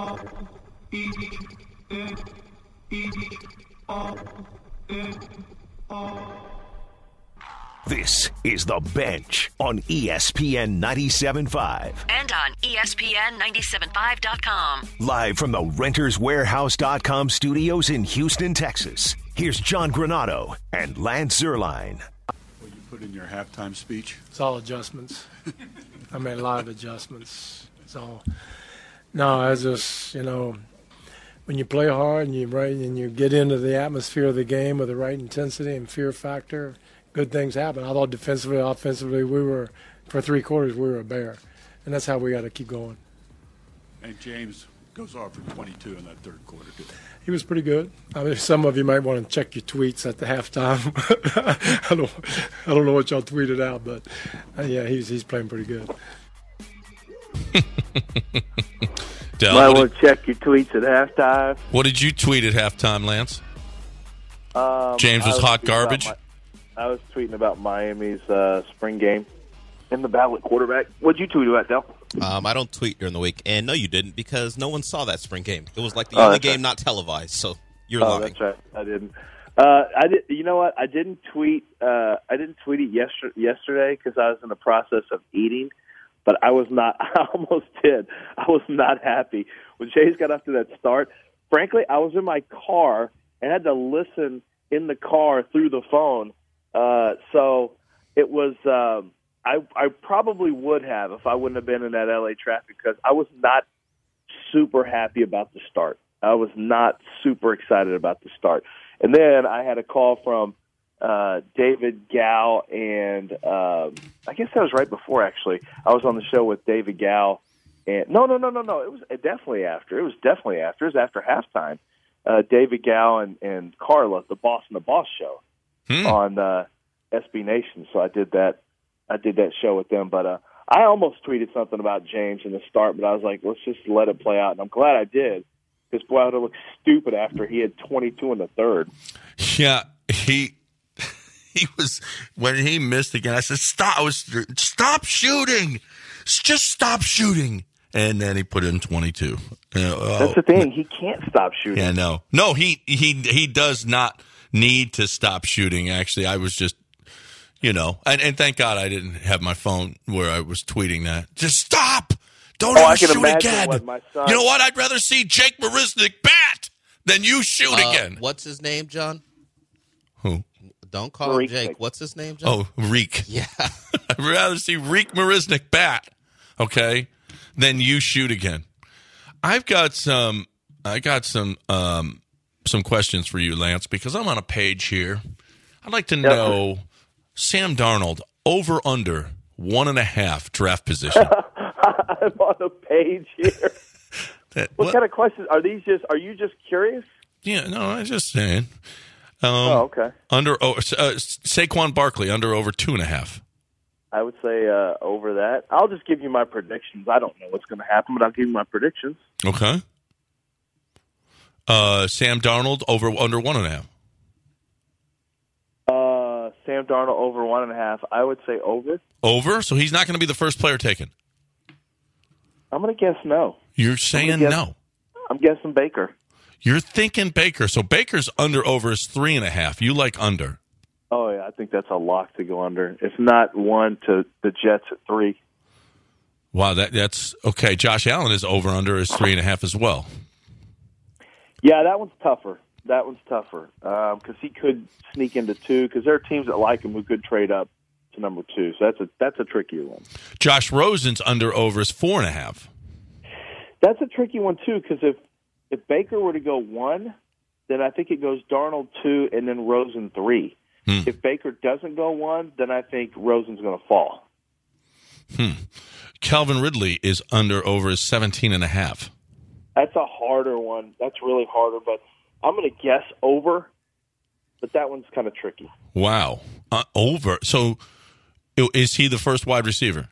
Speaker 3: This is The Bench on ESPN 97.5.
Speaker 7: And on ESPN 97.5.com.
Speaker 3: Live from the RentersWarehouse.com studios in Houston, Texas. Here's John Granado and Lance Zierlein.
Speaker 8: What you put in your halftime speech?
Speaker 9: It's all adjustments. I made a lot of adjustments. So, no, I just, when you play hard and you get into the atmosphere of the game with the right intensity and fear factor, good things happen. I thought defensively, offensively, for 3 quarters, we were a bear. And that's how we got to keep going.
Speaker 8: And James goes off for 22 in that third quarter.
Speaker 9: He was pretty good. I mean, some of you might want to check your tweets at the halftime. I don't know what y'all tweeted out, but yeah, he's playing pretty good.
Speaker 6: Might want to check your tweets at halftime.
Speaker 5: What did you tweet at halftime, Lance? James was hot garbage?
Speaker 6: I was tweeting about Miami's spring game and the battle at quarterback. What'd you tweet about, Del?
Speaker 4: I don't tweet during the week, and no, you didn't, because no one saw that spring game. It was like the only game not televised, so you're lying.
Speaker 6: That's right. I didn't. I did. You know what? I didn't tweet. I didn't tweet it yesterday because I was in the process of eating. But I was not. I almost did. I was not happy when Jays got off to that start. Frankly, I was in my car and had to listen in the car through the phone. So it was. I probably would have if I wouldn't have been in that LA traffic because I was not super happy about the start. I was not super excited about the start. And then I had a call from David Gow, and I guess that was right before, actually. I was on the show with David Gow. And no. It was definitely after. It was after halftime. David Gow and Carla, the Boss and the Boss show on SB Nation. So I did that show with them. But I almost tweeted something about James in the start, but I was like, let's just let it play out. And I'm glad I did, because, boy, I would have looked stupid after he had 22 in the third.
Speaker 5: Yeah, he was, when he missed again, I said, stop shooting. Just stop shooting. And then he put in 22.
Speaker 6: That's the thing. He can't stop shooting.
Speaker 5: Yeah, no. No, he does not need to stop shooting, actually. I was just, and thank God I didn't have my phone where I was tweeting that. Just stop. Don't ever shoot again. You know what? I'd rather see Jake Marisnick bat than you shoot again.
Speaker 4: What's his name, John?
Speaker 5: Who?
Speaker 4: Don't call him Jake. What's his name, John?
Speaker 5: Oh, Reek.
Speaker 4: Yeah.
Speaker 5: I'd rather see Reek Marisnick bat, okay, than you shoot again. I got some questions for you, Lance, because I'm on a page here. I'd like to know Sam Darnold over under 1.5 draft position.
Speaker 6: I'm on a page here. What kind of questions are these? Are you just curious?
Speaker 5: Yeah, no, I was just saying.
Speaker 6: Okay.
Speaker 5: Saquon Barkley under over 2.5.
Speaker 6: I would say over that. I'll just give you my predictions. I don't know what's going to happen, but I'll give you my predictions.
Speaker 5: Okay. Sam Darnold under 1.5.
Speaker 6: Sam Darnold over 1.5. I would say over.
Speaker 5: Over? So he's not going to be the first player taken?
Speaker 6: I'm going to guess no.
Speaker 5: You're saying no?
Speaker 6: I'm guessing Baker.
Speaker 5: You're thinking Baker. So Baker's over is 3.5. You like under.
Speaker 6: Oh, yeah, I think that's a lock to go under. If not one, to the Jets at 3.
Speaker 5: Wow, that's okay. Josh Allen is over is 3.5 as well.
Speaker 6: Yeah, that one's tougher. Because he could sneak into 2, because there are teams that like him who could trade up to number 2. So that's a trickier one.
Speaker 5: Josh Rosen's over is 4.5.
Speaker 6: That's a tricky one, too, because if Baker were to go 1, then I think it goes Darnold 2 and then Rosen 3. If Baker doesn't go 1, then I think Rosen's going to fall.
Speaker 5: Calvin Ridley is over is 17.5.
Speaker 6: That's a harder one. That's really harder, but I'm going to guess over, but that one's kind of tricky.
Speaker 5: Wow. Over. So is he the first wide receiver?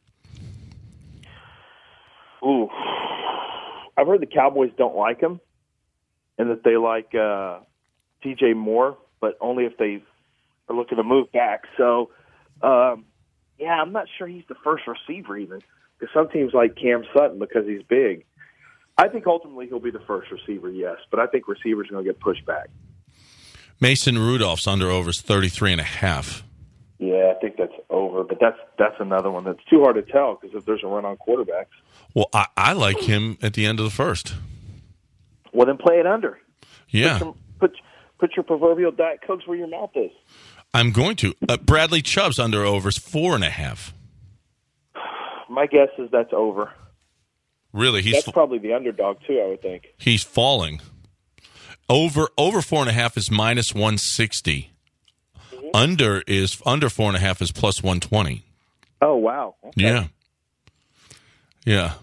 Speaker 6: Ooh. I've heard the Cowboys don't like him and that they like DJ Moore, but only if they are looking to move back. So, yeah, I'm not sure he's the first receiver even, because some teams like Cam Sutton because he's big. I think ultimately he'll be the first receiver, yes, but I think receivers are going to get pushed back.
Speaker 5: Mason Rudolph's over is 33.5.
Speaker 6: Yeah, I think that's over, but that's another one that's too hard to tell because if there's a run on quarterbacks.
Speaker 5: Well, I like him at the end of the first.
Speaker 6: Well, then play it under.
Speaker 5: Yeah.
Speaker 6: Put your proverbial Diet Cokes where your mouth is.
Speaker 5: I'm going to. Bradley Chubb's over is 4.5.
Speaker 6: My guess is that's over.
Speaker 5: Really?
Speaker 6: That's probably the underdog, too, I would think.
Speaker 5: He's falling. Over 4.5 is minus 160. Mm-hmm. Under 4.5 is plus 120.
Speaker 6: Oh, wow. Okay.
Speaker 5: Yeah.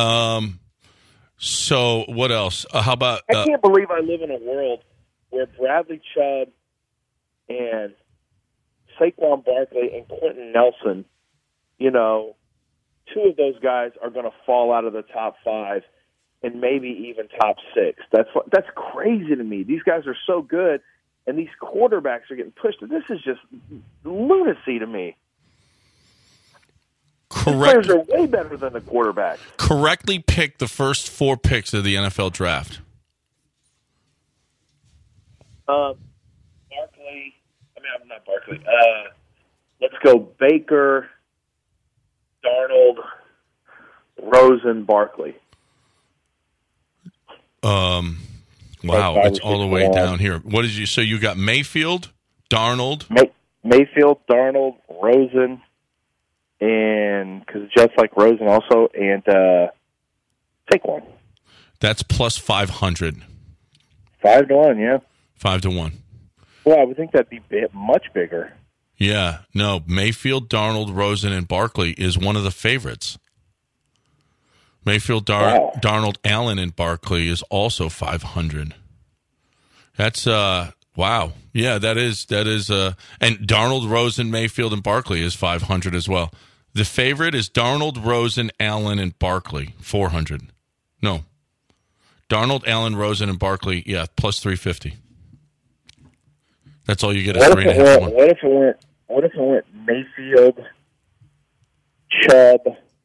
Speaker 5: So what else? How about...
Speaker 6: I can't believe I live in a world where Bradley Chubb and Saquon Barkley and Quentin Nelson, two of those guys are going to fall out of the top 5 and maybe even top 6. That's crazy to me. These guys are so good, and these quarterbacks are getting pushed. This is just lunacy to me.
Speaker 5: Correct.
Speaker 6: These players are way better than the quarterbacks.
Speaker 5: Correctly pick the first 4 picks of the NFL draft.
Speaker 6: Not Barkley. Let's go Baker, Darnold, Rosen, Barkley.
Speaker 5: Wow, it's all the way down here. What did you? So you got Mayfield, Darnold,
Speaker 6: Mayfield, Darnold, Rosen, and because Jets like Rosen also, and Saquon.
Speaker 5: That's plus 500.
Speaker 6: 5-1, yeah.
Speaker 5: 5-1.
Speaker 6: Well, I would think that'd be much bigger.
Speaker 5: Yeah, no. Mayfield, Darnold, Rosen, and Barkley is one of the favorites. Mayfield, Darnold, Allen, and Barkley is also 500. That's wow. Yeah, that is and Darnold, Rosen, Mayfield, and Barkley is 500 as well. The favorite is Darnold, Rosen, Allen, and Barkley, 400. No. Darnold, Allen, Rosen, and Barkley, yeah, plus 350. That's all you get is 3.5 1.
Speaker 6: What if it went Mayfield, Chubb,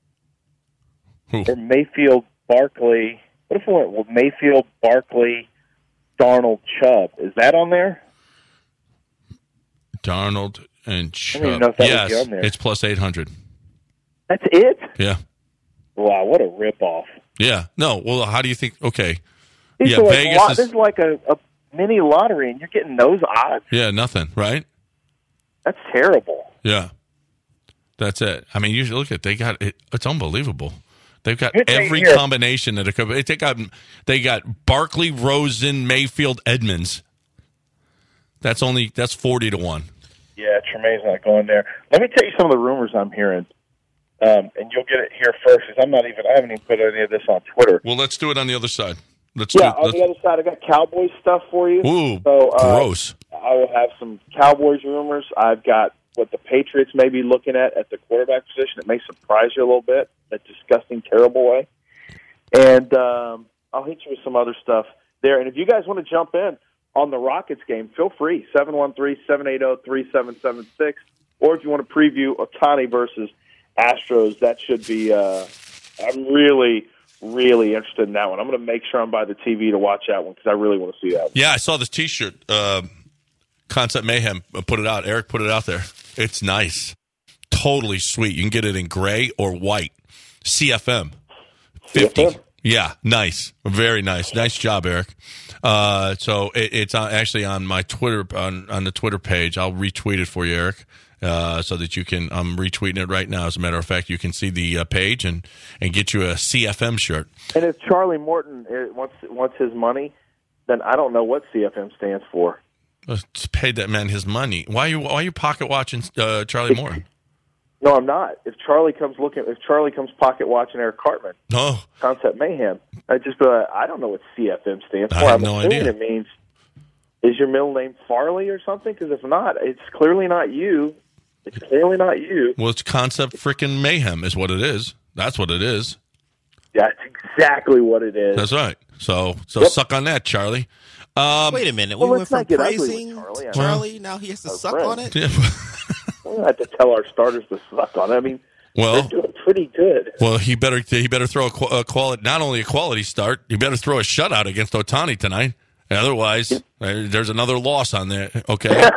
Speaker 6: or Mayfield, Barkley? What if it went with Mayfield, Barkley, Darnold, Chubb? Is that on there?
Speaker 5: Darnold and Chubb.
Speaker 6: I don't even know if that
Speaker 5: yes,
Speaker 6: would be on there.
Speaker 5: It's plus 800.
Speaker 6: That's it?
Speaker 5: Yeah.
Speaker 6: Wow, what a ripoff.
Speaker 5: Yeah. No, well, how do you think? Okay.
Speaker 6: This
Speaker 5: yeah, Vegas
Speaker 6: this is like a mini lottery, and you're getting those odds?
Speaker 5: Yeah, nothing, right?
Speaker 6: That's terrible.
Speaker 5: Yeah. That's it. I mean, you look at they got it. It's unbelievable. They've got every combination that it could. They got Barkley, Rosen, Mayfield, Edmonds. That's 40-1.
Speaker 6: Yeah, Tremaine's not going there. Let me tell you some of the rumors I'm hearing, and you'll get it here first because I haven't even put any of this on Twitter.
Speaker 5: Well, let's do it on the other side.
Speaker 6: On the other side, I got Cowboys stuff for you.
Speaker 5: Ooh,
Speaker 6: so,
Speaker 5: gross.
Speaker 6: I will have some Cowboys rumors. I've got what the Patriots may be looking at the quarterback position. It may surprise you a little bit in a disgusting, terrible way. And I'll hit you with some other stuff there. And if you guys want to jump in on the Rockets game, feel free, 713-780-3776. Or if you want to preview Ohtani versus Astros, that should be I'm really, really interested in that one. I'm going to make sure I'm by the TV to watch that one because I really want to see that one.
Speaker 5: Yeah, I saw this T-shirt. Concept Mayhem put it out. Eric put it out there. It's nice. Totally sweet. You can get it in gray or white. CFM. 50.
Speaker 6: CFM?
Speaker 5: Yeah, nice. Very nice. Nice job, Eric. So it's actually on my Twitter, on the Twitter page. I'll retweet it for you, Eric, so that you can, I'm retweeting it right now. As a matter of fact, you can see the page and get you a CFM shirt.
Speaker 6: And if Charlie Morton wants his money, then I don't know what CFM stands for.
Speaker 5: Let's pay that man his money. Why are you pocket watching Charlie Morton?
Speaker 6: No, I'm not. If Charlie comes pocket watching Eric Cartman,
Speaker 5: no,
Speaker 6: Concept Mayhem, I just I don't know what CFM stands for.
Speaker 5: I have no idea.
Speaker 6: It means, is your middle name Farley or something? Because if not, it's clearly not you. It's clearly not you.
Speaker 5: Well, it's Concept freaking Mayhem is what it is. That's what it is.
Speaker 6: That's exactly what it is.
Speaker 5: That's right. So
Speaker 6: Yep.
Speaker 5: Suck on that, Charlie.
Speaker 4: Wait a minute.
Speaker 6: Well,
Speaker 4: We
Speaker 6: let's
Speaker 4: went from
Speaker 6: not get ugly with
Speaker 4: praising
Speaker 6: Charlie.
Speaker 4: Now he has to
Speaker 6: Our
Speaker 4: suck
Speaker 6: friend.
Speaker 4: on it?
Speaker 5: Yeah.
Speaker 6: We don't have to tell our starters to suck on it. I mean,
Speaker 5: Well,
Speaker 6: they're doing pretty good.
Speaker 5: Well, he better throw a quality, not only a quality start, he better throw a shutout against Ohtani tonight. Otherwise, there's another loss on there. Okay,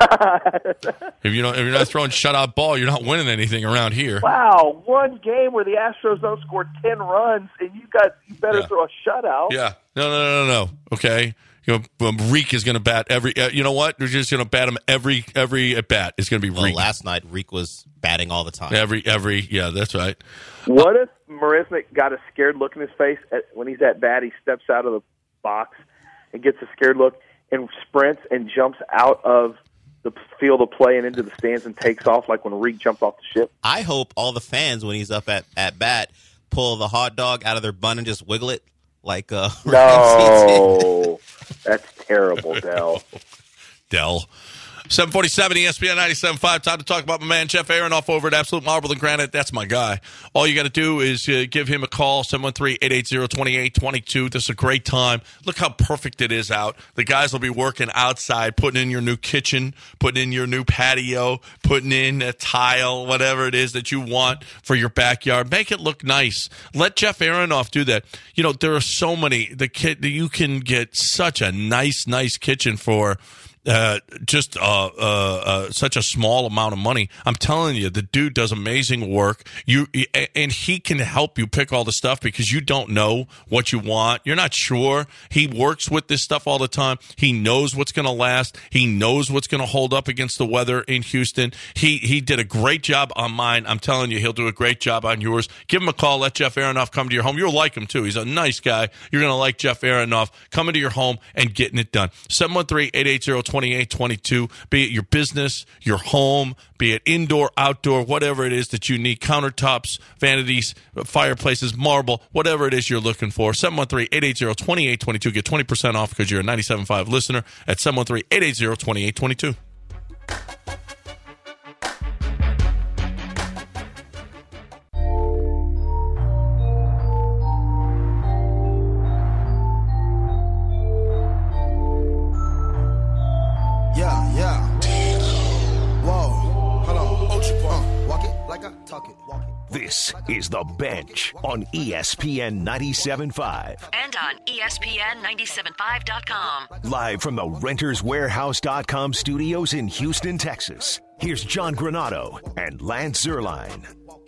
Speaker 5: if you're not throwing shutout ball, you're not winning anything around here.
Speaker 6: Wow, one game where the Astros don't score 10 runs, and you better throw a shutout.
Speaker 5: Yeah, no. Okay, Reek is going to bat every. You know what? We're just going to bat him every at bat. It's going to be Reek.
Speaker 4: Last night, Reek was batting all the time.
Speaker 5: Every. Yeah, that's right.
Speaker 6: What if Marisnik got a scared look in his face when he's at bat? He steps out of the box and gets a scared look and sprints and jumps out of the field of play and into the stands and takes off like when Reek jumped off the ship.
Speaker 4: I hope all the fans, when he's up at bat, pull the hot dog out of their bun and just wiggle it like Ramsey did.
Speaker 6: No, that's terrible,
Speaker 5: Dell. 747 ESPN 97.5. Time to talk about my man Jeff Aronoff over at Absolute Marble and Granite. That's my guy. All you got to do is give him a call, 713-880-2822. This is a great time. Look how perfect it is out. The guys will be working outside, putting in your new kitchen, putting in your new patio, putting in a tile, whatever it is that you want for your backyard. Make it look nice. Let Jeff Aronoff do that. You know, there are so many. You can get such a nice kitchen for such a small amount of money. I'm telling you, the dude does amazing work. And he can help you pick all the stuff because you don't know what you want. You're not sure. He works with this stuff all the time. He knows what's going to last. He knows what's going to hold up against the weather in Houston. He did a great job on mine. I'm telling you, he'll do a great job on yours. Give him a call. Let Jeff Aronoff come to your home. You'll like him too. He's a nice guy. You're going to like Jeff Aronoff coming to your home and getting it done. 713-880-2822. Be it your business, your home, be it indoor, outdoor, whatever it is that you need, countertops, vanities, fireplaces, marble, whatever it is you're looking for. 713-880-2822. Get 20% off because you're a 97.5 listener at 713-880-2822.
Speaker 3: This is The Bench on ESPN 97.5.
Speaker 7: And on ESPN975.com.
Speaker 3: Live from the RentersWarehouse.com studios in Houston, Texas. Here's John Granado and Lance Zierlein.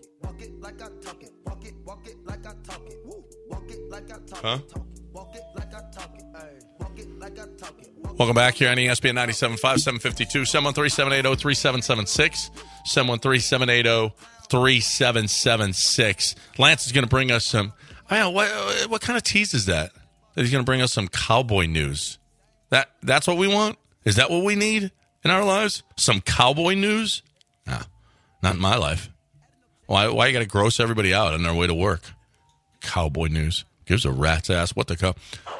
Speaker 5: Huh? Welcome back here on ESPN 97.5, 752, 713-780-3776, 713-780-3776. Lance is going to bring us some, what kind of tease is that? That he's going to bring us some cowboy news. That's what we want? Is that what we need in our lives? Some cowboy news? No, not in my life. Why you got to gross everybody out on their way to work? Cowboy news. Gives a rat's ass. What the cow?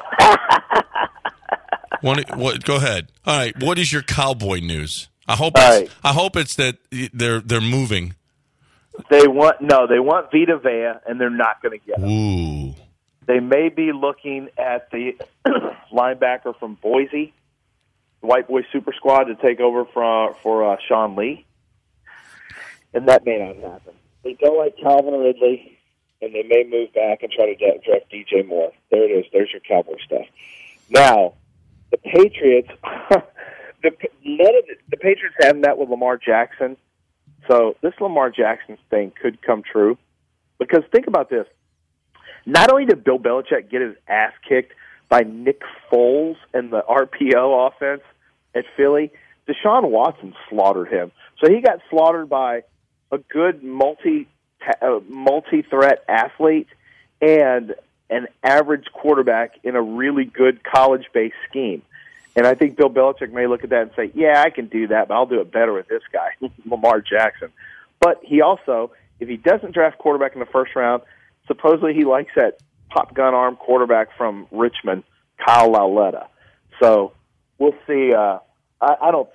Speaker 5: What? Go ahead. All right. What is your cowboy news? I hope it's that they're moving.
Speaker 6: They want Vita Vea, and they're not going to get him.
Speaker 5: Ooh.
Speaker 6: They may be looking at the linebacker from Boise, the White Boy Super Squad, to take over for Sean Lee, and that may not happen. They don't like Calvin Ridley, and they may move back and try to draft DJ Moore. There it is. There's your Cowboy stuff. Now, the Patriots, the Patriots haven't met with Lamar Jackson, so this Lamar Jackson thing could come true. Because think about this. Not only did Bill Belichick get his ass kicked by Nick Foles and the RPO offense at Philly, Deshaun Watson slaughtered him. So he got slaughtered by a good multi-threat athlete and an average quarterback in a really good college-based scheme. And I think Bill Belichick may look at that and say, yeah, I can do that, but I'll do it better with this guy, Lamar Jackson. But he also, if he doesn't draft quarterback in the first round, supposedly he likes that pop gun arm quarterback from Richmond, Kyle Lauletta. So we'll see. I don't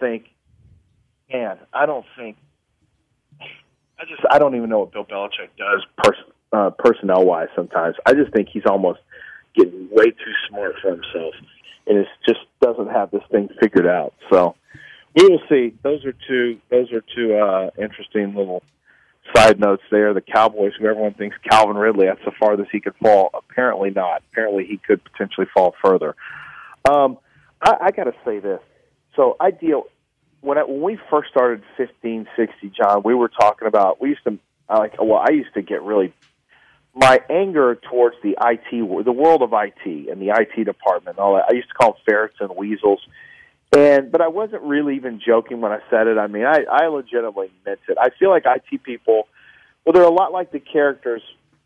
Speaker 6: even know what Bill Belichick does personnel-wise sometimes. I just think he's almost getting way too smart for himself, and it just doesn't have this thing figured out. So we will see. Those are two interesting little side notes there. The Cowboys, who everyone thinks Calvin Ridley, that's the farthest he could fall. Apparently not. Apparently he could potentially fall further. I got to say this. So when we first started 1560, John, we were talking about, I used to get really, my anger towards the world of IT and the IT department and all that. I used to call them ferrets and weasels. But I wasn't really even joking when I said it. I mean, I legitimately meant it. I feel like IT people, well, they're a lot like the characters.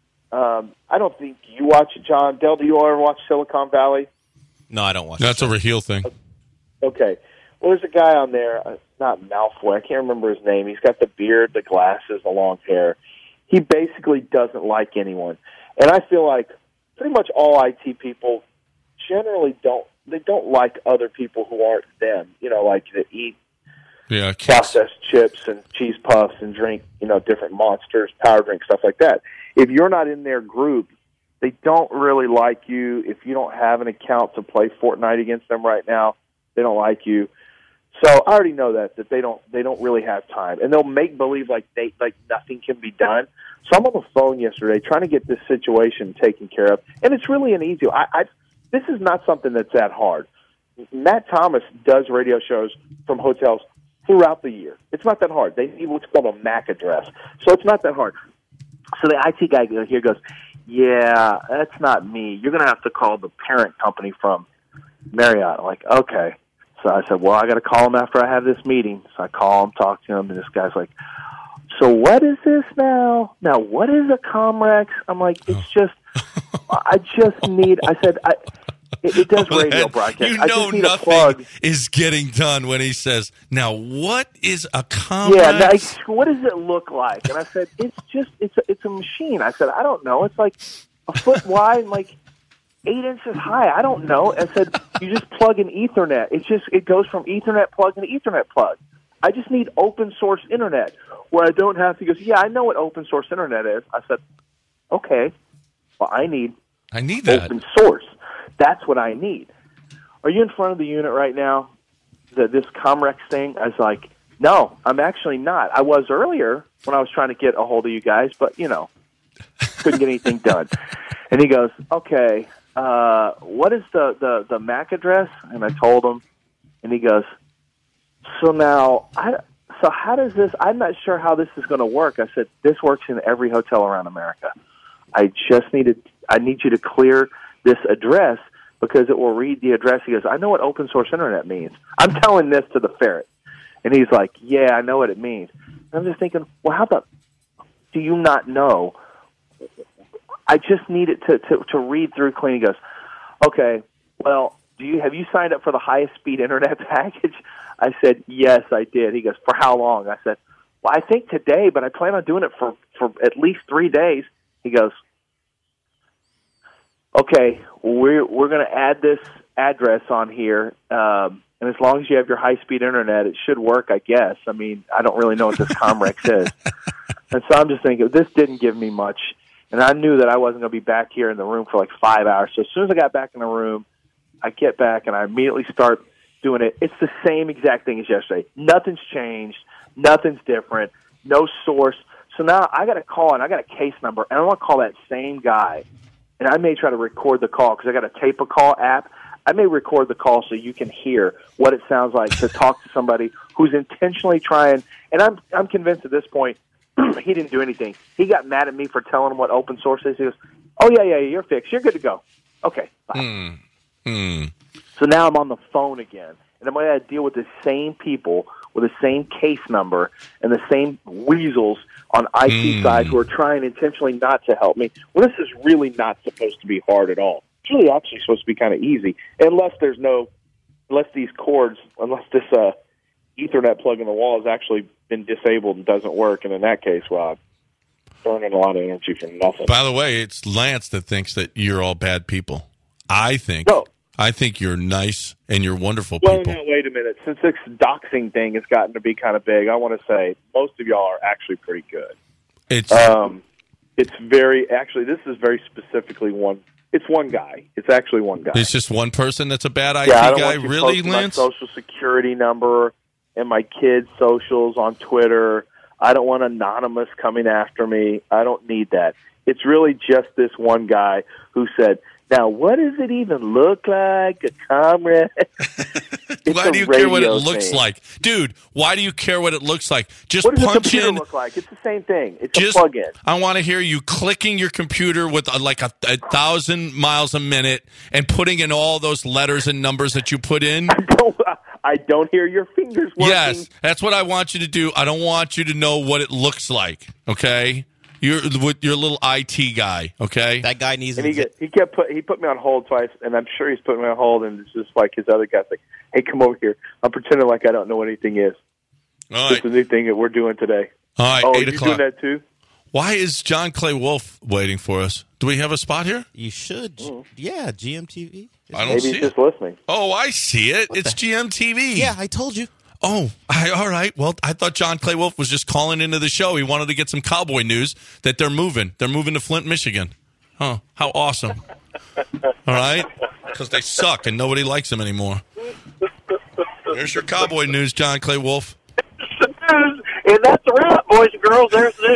Speaker 6: I don't think you watch it, John. Del, do you ever watch Silicon Valley?
Speaker 4: No, I don't watch
Speaker 5: That's a Raheel thing.
Speaker 6: Okay. Well, there's a guy on there, not Malfoy, I can't remember his name. He's got the beard, the glasses, the long hair. He basically doesn't like anyone. And I feel like pretty much all IT people generally don't like other people who aren't them, like that eat processed chips and cheese puffs and drink, different Monsters, power drinks, stuff like that. If you're not in their group, they don't really like you. If you don't have an account to play Fortnite against them right now, they don't like you. So I already know that they don't really have time, and they'll make believe like nothing can be done. So I'm on the phone yesterday trying to get this situation taken care of, and it's really an easy. This is not something that's that hard. Matt Thomas does radio shows from hotels throughout the year. It's not that hard. They need what's called a MAC address, so it's not that hard. So the IT guy here goes, yeah, that's not me. You're going to have to call the parent company from Marriott. I'm like, okay. So I said, well, I got to call him after I have this meeting. So I call him, talk to him, and this guy's like, so what is this now? Now, what is a Comrex? I'm like, it's just, I just need, I said, it does radio broadcast. I just need
Speaker 5: nothing
Speaker 6: a plug.
Speaker 5: Is getting done when he says, now, what is a Comrex?
Speaker 6: Yeah, now, what does it look like? And I said, it's just, it's a machine. I said, I don't know. It's like a foot wide and like 8 inches high. I don't know. I said, you just plug in Ethernet. It goes from Ethernet plug to Ethernet plug. I just need open source internet where I don't have to go, yeah, I know what open source internet is. I said, okay, well, I need that. Open source. That's what I need. Are you in front of the unit right now? This Comrex thing? I was like, no, I'm actually not. I was earlier when I was trying to get a hold of you guys, but, couldn't get anything done. And he goes, okay, what is the MAC address? And I told him, and he goes, so how does this, I'm not sure how this is going to work. I said, this works in every hotel around America. I need you to clear this address because it will read the address. He goes, I know what open source internet means. I'm telling this to the ferret. And he's like, yeah, I know what it means. And I'm just thinking, well, how about, do you not know? I just need it to read through clean. He goes, okay, well, have you signed up for the highest speed internet package? I said, yes, I did. He goes, for how long? I said, well, I think today, but I plan on doing it for at least 3 days. He goes, okay, we're going to add this address on here, and as long as you have your high-speed internet, it should work, I guess. I mean, I don't really know what this Comrex is. And so I'm just thinking, this didn't give me much, and I knew that I wasn't going to be back here in the room for like 5 hours. So as soon as I got back in the room, I get back, and I immediately start doing it. It's the same exact thing as yesterday. Nothing's changed. Nothing's different. No source. So now I got a call, and I got a case number, and I want to call that same guy. And I may try to record the call because I got a tape-a-call app. I may record the call so you can hear what it sounds like to talk to somebody who's intentionally trying. And I'm convinced at this point he didn't do anything. He got mad at me for telling him what open source is. He goes, "Oh, yeah, you're fixed. You're good to go." Okay, bye. So now I'm on the phone again, and I'm going to deal with the same people with the same case number and the same weasels on IT side who are trying intentionally not to help me. Well, this is really not supposed to be hard at all. It's really actually supposed to be kind of easy, unless this Ethernet plug in the wall has actually been disabled and doesn't work. And in that case, well, I'm burning a lot of energy for nothing.
Speaker 5: By the way, it's Lance that thinks that you're all bad people. I think you're nice and you're wonderful people.
Speaker 6: Well, now, wait a minute. Since this doxing thing has gotten to be kind of big, I want to say most of y'all are actually pretty good. It's very, actually, this is very specifically one. It's one guy. It's actually one guy.
Speaker 5: It's just one person that's a bad IT
Speaker 6: I don't
Speaker 5: guy?
Speaker 6: want you
Speaker 5: Really,
Speaker 6: posting
Speaker 5: Lance?
Speaker 6: my social security number and my kids' socials on Twitter. I don't want anonymous coming after me. I don't need that. It's really just this one guy who said, "Now, what does it even look like, a comrade?"
Speaker 5: Why do you care what it looks like? Dude, why do you care what it looks like? Just
Speaker 6: what does
Speaker 5: punch
Speaker 6: a computer
Speaker 5: in.
Speaker 6: look like? It's the same thing. It's a plug-in.
Speaker 5: I want to hear you clicking your computer with like a 1,000 miles a minute and putting in all those letters and numbers that you put in.
Speaker 6: I don't hear your fingers working.
Speaker 5: Yes, that's what I want you to do. I don't want you to know what it looks like, okay? You're with your little IT guy, okay?
Speaker 4: That guy needs.
Speaker 6: And he put me on hold twice, and I'm sure he's put me on hold. And it's just like his other guy's like, "Hey, come over here. I'm pretending like I don't know what anything is."
Speaker 5: All right.
Speaker 6: It's a new thing that we're doing today.
Speaker 5: All right, 8 o'clock.
Speaker 6: You doing that too?
Speaker 5: Why is John Clay Wolf waiting for us? Do we have a spot here?
Speaker 4: You should. Yeah, GMTV.
Speaker 5: I don't
Speaker 6: Maybe
Speaker 5: see
Speaker 6: he's
Speaker 5: it.
Speaker 6: just listening.
Speaker 5: Oh, I see it. It's GMTV.
Speaker 4: Yeah, I told you.
Speaker 5: Oh, all right. Well, I thought John Clay Wolf was just calling into the show. He wanted to get some Cowboy news that they're moving. They're moving to Flint, Michigan. Huh. How awesome. All right? Because they suck and nobody likes them anymore. There's your Cowboy news, John Clay Wolf.
Speaker 10: News, and that's the wrap, boys and girls. There's the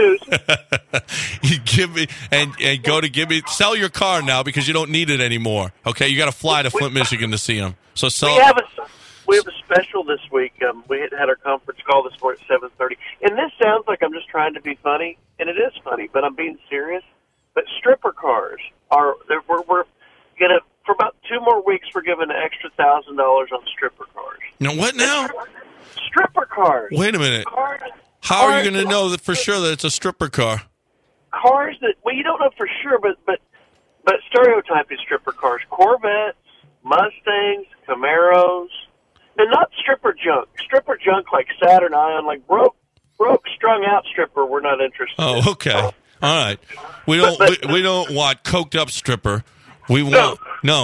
Speaker 10: news.
Speaker 5: You give me and sell your car now because you don't need it anymore. Okay, you got to fly to Flint, Michigan to see him. So sell.
Speaker 10: We have a special this week. We had our conference call this morning at 7:30, and this sounds like I'm just trying to be funny, and it is funny, but I'm being serious. But stripper cars we're gonna, for about 2 more weeks, we're giving an extra $1,000 on stripper cars.
Speaker 5: You know what now?
Speaker 10: Stripper cars.
Speaker 5: Wait a minute. How are you going to know that for sure that it's a stripper car?
Speaker 10: Cars that, well, you don't know for sure, but stereotyping stripper cars: Corvettes, Mustangs, Camaros, and not stripper junk. Stripper junk like Saturn Ion, like broke, strung out stripper. We're not interested.
Speaker 5: Oh, okay. All right. We don't want coked up stripper. We want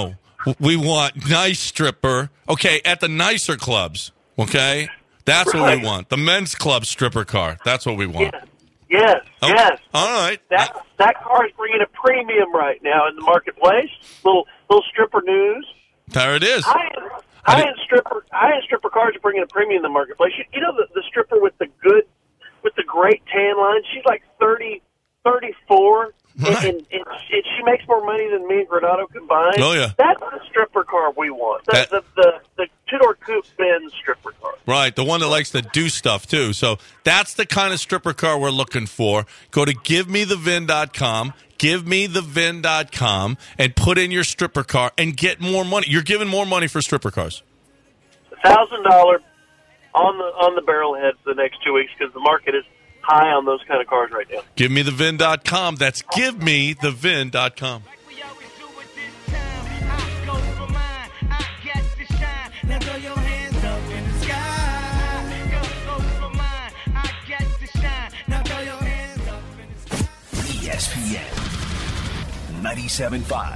Speaker 5: we want nice stripper. Okay, at the nicer clubs. Okay, that's what we want. The men's club stripper car. That's what we want.
Speaker 10: Yes.
Speaker 5: All right.
Speaker 10: That car is bringing a premium right now in the marketplace. Little stripper news.
Speaker 5: There it is.
Speaker 10: High-end stripper cars are bringing a premium in the marketplace. You know the stripper with the great tan line. She's like 30, 34,
Speaker 5: right.
Speaker 10: and she makes more money than me and Granado combined.
Speaker 5: Oh yeah,
Speaker 10: that's the stripper car we want. The two-door coupe Benz stripper car.
Speaker 5: Right, the one that likes to do stuff too. So that's the kind of stripper car we're looking for. Go to GiveMeTheVin.com. GiveMeTheVin.com and put in your stripper car and get more money. You're giving more money for stripper cars.
Speaker 10: $1,000 on the barrel heads the next 2 weeks because the market is high on those kind of cars right now.
Speaker 5: GiveMeTheVin.com. That's GiveMeTheVin.com.
Speaker 3: ESPN 97.5.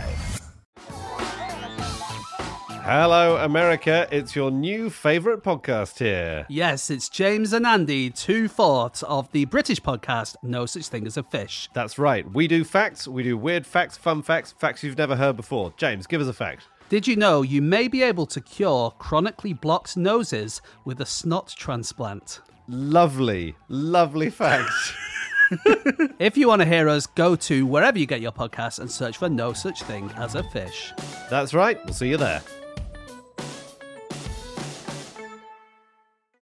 Speaker 1: Hello, America. It's your new favourite podcast here.
Speaker 2: Yes, it's James and Andy, 2/4 of the British podcast No Such Thing as a Fish.
Speaker 1: That's right. We do facts. We do weird facts, fun facts, facts you've never heard before. James, give us a fact.
Speaker 2: Did you know you may be able to cure chronically blocked noses with a snot transplant?
Speaker 1: Lovely, lovely fact.
Speaker 2: If you want to hear us, go to wherever you get your podcasts and search for No Such Thing as a Fish.
Speaker 1: That's right. We'll see you there.